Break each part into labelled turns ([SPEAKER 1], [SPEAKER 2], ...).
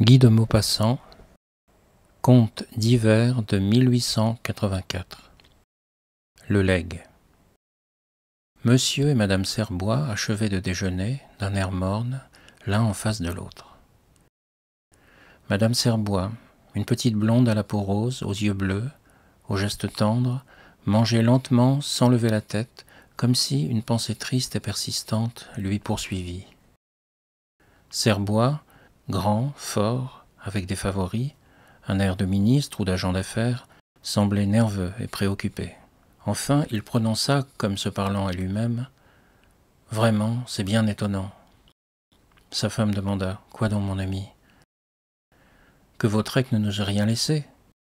[SPEAKER 1] Guy de Maupassant, Contes d'hiver de 1884. Le legs. Monsieur et Madame Serbois achevaient de déjeuner, d'un air morne, l'un en face de l'autre. Madame Serbois, une petite blonde à la peau rose, aux yeux bleus, aux gestes tendres, mangeait lentement, sans lever la tête, comme si une pensée triste et persistante lui poursuivit. Serbois, grand, fort, avec des favoris, un air de ministre ou d'agent d'affaires, semblait nerveux et préoccupé. Enfin, il prononça, comme se parlant à lui-même, « Vraiment, c'est bien étonnant. » Sa femme demanda, « Quoi donc, mon ami ? » « Que Vaudrec ne nous ait rien laissé. »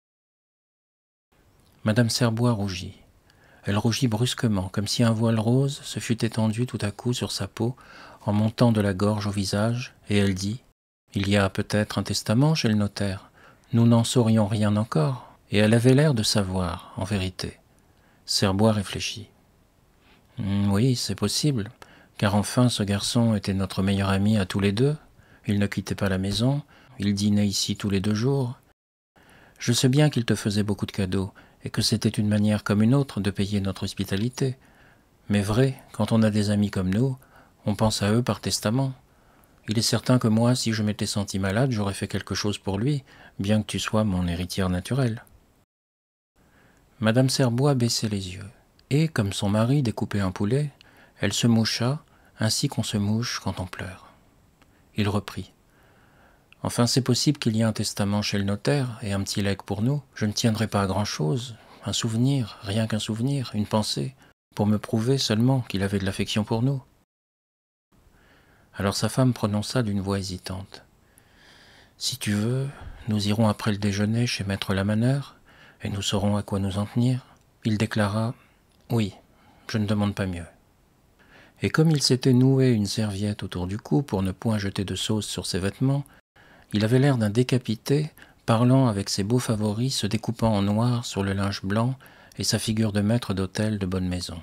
[SPEAKER 1] Madame Serbois rougit. Elle rougit brusquement, comme si un voile rose se fût étendu tout à coup sur sa peau, en montant de la gorge au visage, et elle dit « Il y a peut-être un testament chez le notaire. Nous n'en saurions rien encore. » Et elle avait l'air de savoir, en vérité. Serbois réfléchit. « Oui, c'est possible, car enfin ce garçon était notre meilleur ami à tous les deux. Il ne quittait pas la maison, il dînait ici tous les 2 jours. Je sais bien qu'il te faisait beaucoup de cadeaux, et que c'était une manière comme une autre de payer notre hospitalité. Mais vrai, quand on a des amis comme nous, on pense à eux par testament. Il est certain que moi, si je m'étais senti malade, j'aurais fait quelque chose pour lui, bien que tu sois mon héritière naturelle. » Madame Serbois baissait les yeux, et, comme son mari découpait un poulet, elle se moucha, ainsi qu'on se mouche quand on pleure. Il reprit. « Enfin, c'est possible qu'il y ait un testament chez le notaire, et un petit legs pour nous. Je ne tiendrai pas à grand-chose, un souvenir, rien qu'un souvenir, une pensée, pour me prouver seulement qu'il avait de l'affection pour nous. » Alors sa femme prononça d'une voix hésitante. « Si tu veux, nous irons après le déjeuner chez maître Lamaneur, et nous saurons à quoi nous en tenir. » Il déclara « Oui, je ne demande pas mieux. » Et comme il s'était noué une serviette autour du cou pour ne point jeter de sauce sur ses vêtements, il avait l'air d'un décapité, parlant avec ses beaux favoris, se découpant en noir sur le linge blanc et sa figure de maître d'hôtel de bonne maison.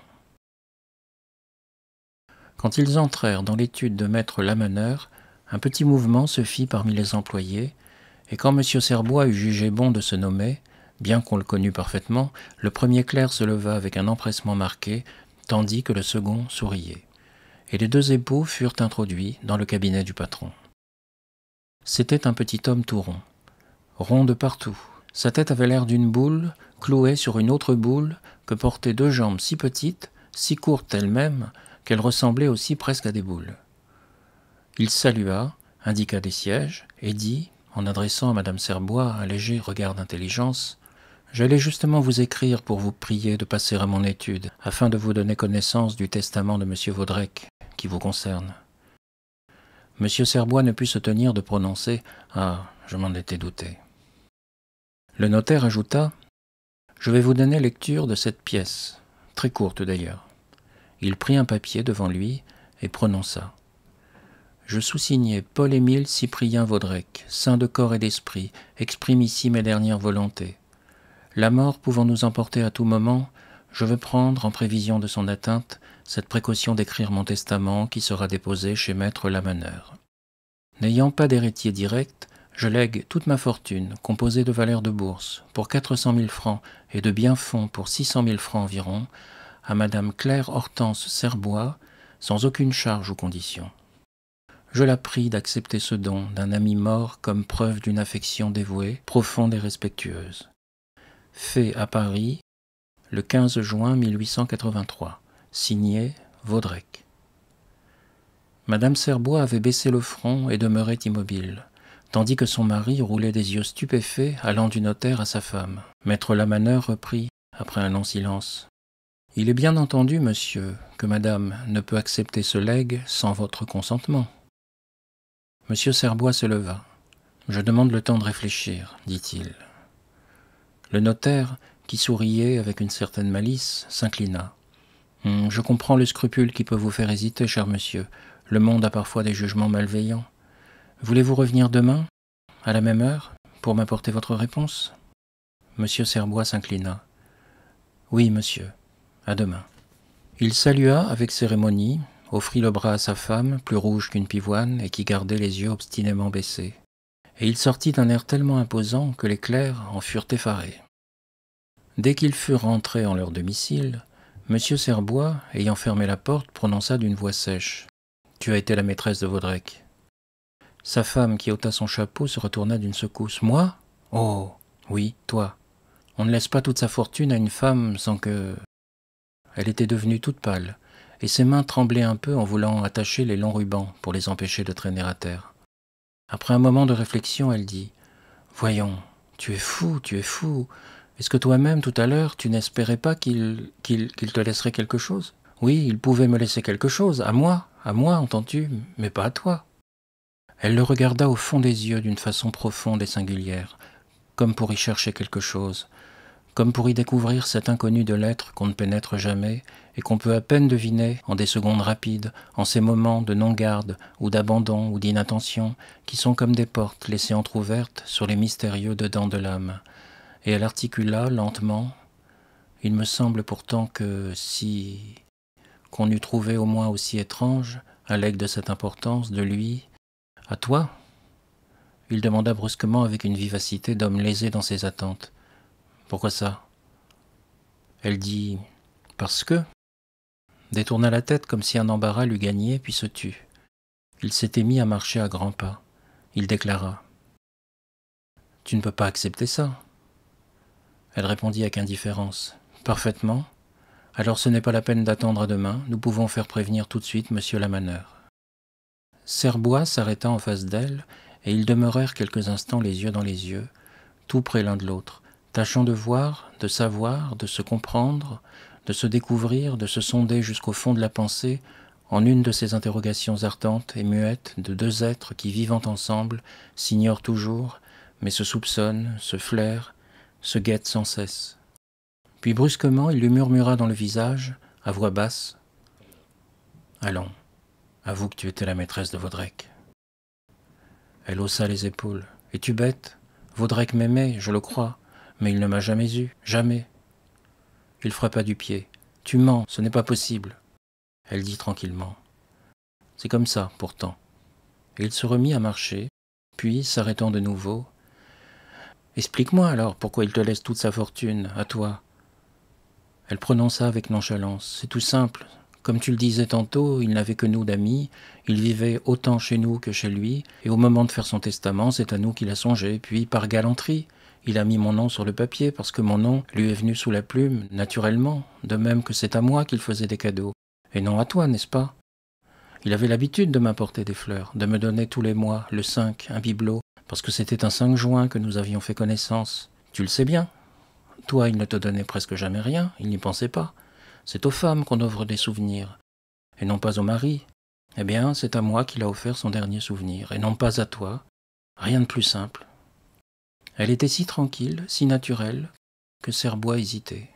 [SPEAKER 1] Quand ils entrèrent dans l'étude de maître Lamaneur, un petit mouvement se fit parmi les employés, et quand M. Serbois eut jugé bon de se nommer, bien qu'on le connût parfaitement, le premier clerc se leva avec un empressement marqué, tandis que le second souriait. Et les 2 époux furent introduits dans le cabinet du patron. C'était un petit homme tout rond de partout. Sa tête avait l'air d'une boule, clouée sur une autre boule, que portaient 2 jambes si petites, si courtes elles-mêmes, qu'elles ressemblaient aussi presque à des boules. Il salua, indiqua des sièges, et dit, en adressant à Madame Serbois un léger regard d'intelligence, « J'allais justement vous écrire pour vous prier de passer à mon étude, afin de vous donner connaissance du testament de M. Vaudrec, qui vous concerne. » M. Serbois ne put se tenir de prononcer « Ah, je m'en étais douté. » Le notaire ajouta « Je vais vous donner lecture de cette pièce, très courte d'ailleurs. » Il prit un papier devant lui et prononça « Je sous-signais Paul-Émile Cyprien Vaudrec, saint de corps et d'esprit, exprime ici mes dernières volontés. La mort pouvant nous emporter à tout moment, je veux prendre, en prévision de son atteinte, cette précaution d'écrire mon testament qui sera déposé chez maître Lamaneur. N'ayant pas d'héritier direct, je lègue toute ma fortune, composée de valeurs de bourse, pour 400 000 francs et de biens-fonds pour 600 000 francs environ, à Madame Claire Hortense Serbois, sans aucune charge ou condition. Je la prie d'accepter ce don d'un ami mort comme preuve d'une affection dévouée, profonde et respectueuse. Fait à Paris, le 15 juin 1883, signé Vaudrec. » Madame Serbois avait baissé le front et demeurait immobile, tandis que son mari roulait des yeux stupéfaits allant du notaire à sa femme. Maître Lamaneur reprit, après un long silence. « Il est bien entendu, monsieur, que madame ne peut accepter ce legs sans votre consentement. » Monsieur Serbois se leva. « Je demande le temps de réfléchir, dit-il. » Le notaire, qui souriait avec une certaine malice, s'inclina. « Je comprends le scrupule qui peut vous faire hésiter, cher monsieur. Le monde a parfois des jugements malveillants. Voulez-vous revenir demain, à la même heure, pour m'apporter votre réponse ?» Monsieur Serbois s'inclina. « Oui, monsieur. À demain. » Il salua avec cérémonie, offrit le bras à sa femme, plus rouge qu'une pivoine et qui gardait les yeux obstinément baissés. et il sortit d'un air tellement imposant que les clercs en furent effarés. Dès qu'ils furent rentrés en leur domicile, M. Serbois, ayant fermé la porte, prononça d'une voix sèche « Tu as été la maîtresse de Vaudrec. » Sa femme, qui ôta son chapeau, se retourna d'une secousse. « Moi ? Oh, oui, toi. On ne laisse pas toute sa fortune à une femme sans que... » Elle était devenue toute pâle, et ses mains tremblaient un peu en voulant attacher les longs rubans pour les empêcher de traîner à terre. Après un moment de réflexion, elle dit « Voyons, tu es fou, tu es fou. Est-ce que toi-même, tout à l'heure, tu n'espérais pas qu'il te laisserait quelque chose ? Oui, il pouvait me laisser quelque chose, à moi, entends-tu, mais pas à toi. » Elle le regarda au fond des yeux d'une façon profonde et singulière, comme pour y chercher quelque chose, comme pour y découvrir cet inconnu de l'être qu'on ne pénètre jamais et qu'on peut à peine deviner en des secondes rapides, en ces moments de non-garde ou d'abandon ou d'inattention qui sont comme des portes laissées entr'ouvertes sur les mystérieux dedans de l'âme. Et elle articula lentement « Il me semble pourtant que si... qu'on eût trouvé au moins aussi étrange, à l'aigle de cette importance, de lui... À toi ?» Il demanda brusquement avec une vivacité d'homme lésé dans ses attentes. « Pourquoi ça ?» Elle dit « Parce que... » détourna la tête comme si un embarras l'eût gagné, puis se tut. Il s'était mis à marcher à grands pas. Il déclara « Tu ne peux pas accepter ça. » Elle répondit avec indifférence « Parfaitement. Alors ce n'est pas la peine d'attendre à demain, nous pouvons faire prévenir tout de suite monsieur Lamaneur. » Serbois s'arrêta en face d'elle, et ils demeurèrent quelques instants les yeux dans les yeux, tout près l'un de l'autre, tâchant de voir, de savoir, de se comprendre, de se découvrir, de se sonder jusqu'au fond de la pensée, en une de ces interrogations ardentes et muettes de deux êtres qui, vivant ensemble, s'ignorent toujours, mais se soupçonnent, se flairent, se guettent sans cesse. Puis brusquement, il lui murmura dans le visage, à voix basse, « Allons, avoue que tu étais la maîtresse de Vaudrec. » Elle haussa les épaules. « Es-tu bête ? Vaudrec m'aimait, je le crois, mais il ne m'a jamais eu, jamais. » Il frappa du pied. « Tu mens, ce n'est pas possible. » Elle dit tranquillement. « C'est comme ça, pourtant. » Et il se remit à marcher, puis, s'arrêtant de nouveau, « Explique-moi alors pourquoi il te laisse toute sa fortune, à toi. » Elle prononça avec nonchalance. « C'est tout simple. Comme tu le disais tantôt, il n'avait que nous d'amis, il vivait autant chez nous que chez lui, et au moment de faire son testament, c'est à nous qu'il a songé, puis par galanterie, il a mis mon nom sur le papier, parce que mon nom lui est venu sous la plume, naturellement, de même que c'est à moi qu'il faisait des cadeaux, et non à toi, n'est-ce pas? Il avait l'habitude de m'apporter des fleurs, de me donner tous les mois, le 5, un bibelot, parce que c'était un 5 juin que nous avions fait connaissance. Tu le sais bien. Toi, il ne te donnait presque jamais rien, il n'y pensait pas. C'est aux femmes qu'on offre des souvenirs, et non pas aux maris. Eh bien, c'est à moi qu'il a offert son dernier souvenir, et non pas à toi. Rien de plus simple. » Elle était si tranquille, si naturelle, que Serbois hésitait.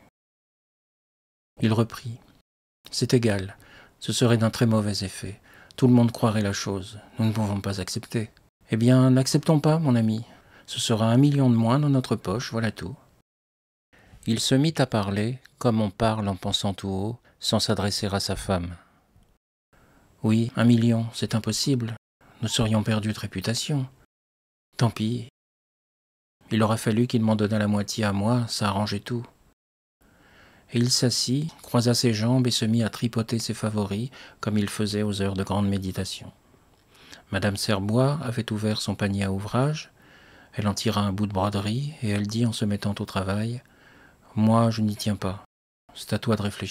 [SPEAKER 1] Il reprit. « C'est égal, ce serait d'un très mauvais effet. Tout le monde croirait la chose, nous ne pouvons pas accepter. » « Eh bien, n'acceptons pas, mon ami. Ce sera 1 million de moins dans notre poche, voilà tout. » Il se mit à parler, comme on parle en pensant tout haut, sans s'adresser à sa femme. « Oui, 1 million, c'est impossible. Nous serions perdus de réputation. Tant pis. Il aura fallu qu'il m'en donnât la moitié à moi, ça arrangeait tout. » Et il s'assit, croisa ses jambes et se mit à tripoter ses favoris, comme il faisait aux heures de grande méditation. Madame Serbois avait ouvert son panier à ouvrage. Elle en tira un bout de broderie, et elle dit en se mettant au travail, « Moi, je n'y tiens pas. C'est à toi de réfléchir. »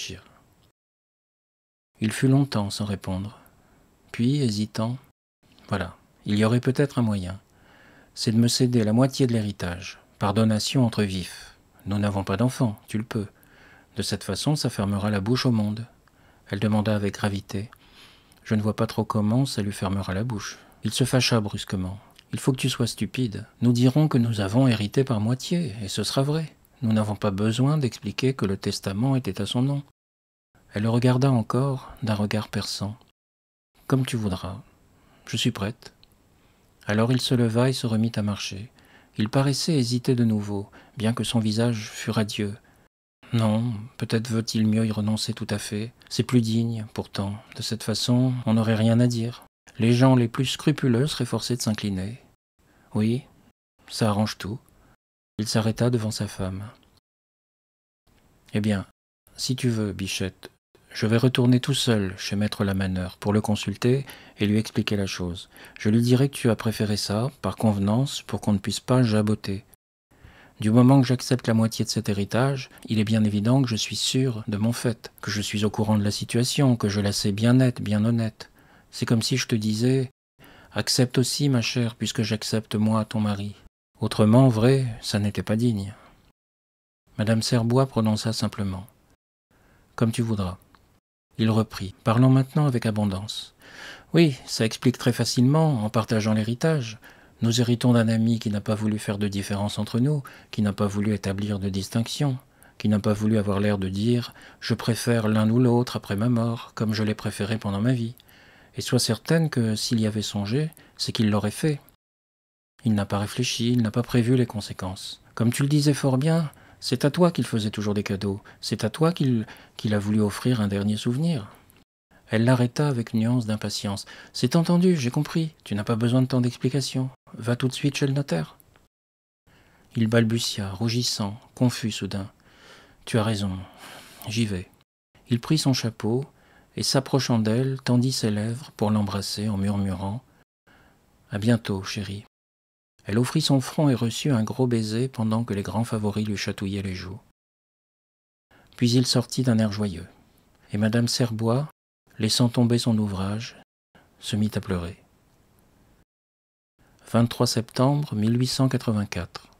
[SPEAKER 1] Il fut longtemps sans répondre. Puis, hésitant, « Voilà, il y aurait peut-être un moyen. C'est de me céder la moitié de l'héritage, par donation entre vifs. Nous n'avons pas d'enfants, tu le peux. De cette façon, ça fermera la bouche au monde. » Elle demanda avec gravité. « Je ne vois pas trop comment ça lui fermera la bouche. » Il se fâcha brusquement. « Il faut que tu sois stupide. Nous dirons que nous avons hérité par moitié, et ce sera vrai. Nous n'avons pas besoin d'expliquer que le testament était à son nom. » Elle le regarda encore d'un regard perçant. « Comme tu voudras. Je suis prête. » Alors il se leva et se remit à marcher. Il paraissait hésiter de nouveau, bien que son visage fût radieux. Non, peut-être veut-il mieux y renoncer tout à fait. C'est plus digne, pourtant. De cette façon, on n'aurait rien à dire. Les gens les plus scrupuleux seraient forcés de s'incliner. Oui, ça arrange tout. Il s'arrêta devant sa femme. Eh bien, si tu veux, Bichette, je vais retourner tout seul chez maître Lamaneur pour le consulter et lui expliquer la chose. Je lui dirai que tu as préféré ça, par convenance, pour qu'on ne puisse pas jaboter. Du moment que j'accepte la moitié de cet héritage, il est bien évident que je suis sûr de mon fait, que je suis au courant de la situation, que je la sais bien nette, bien honnête. C'est comme si je te disais « Accepte aussi, ma chère, puisque j'accepte moi, ton mari. » Autrement, vrai, ça n'était pas digne. Madame Serbois prononça simplement « Comme tu voudras ». Il reprit, parlant maintenant avec abondance. « Oui, ça explique très facilement, en partageant l'héritage. Nous héritons d'un ami qui n'a pas voulu faire de différence entre nous, qui n'a pas voulu établir de distinction, qui n'a pas voulu avoir l'air de dire « je préfère l'un ou l'autre après ma mort, comme je l'ai préféré pendant ma vie ». Et sois certaine que s'il y avait songé, c'est qu'il l'aurait fait. Il n'a pas réfléchi, il n'a pas prévu les conséquences. Comme tu le disais fort bien, c'est à toi qu'il faisait toujours des cadeaux, c'est à toi qu'il a voulu offrir un dernier souvenir. Elle l'arrêta avec une nuance d'impatience. « C'est entendu, j'ai compris, tu n'as pas besoin de tant d'explications. Va tout de suite chez le notaire. » Il balbutia, rougissant, confus soudain. « Tu as raison, j'y vais. » Il prit son chapeau et, s'approchant d'elle, tendit ses lèvres pour l'embrasser en murmurant « À bientôt, chérie. » Elle offrit son front et reçut un gros baiser pendant que les grands favoris lui chatouillaient les joues. Puis il sortit d'un air joyeux, et madame Serbois, laissant tomber son ouvrage, se mit à pleurer. 23 septembre 1884.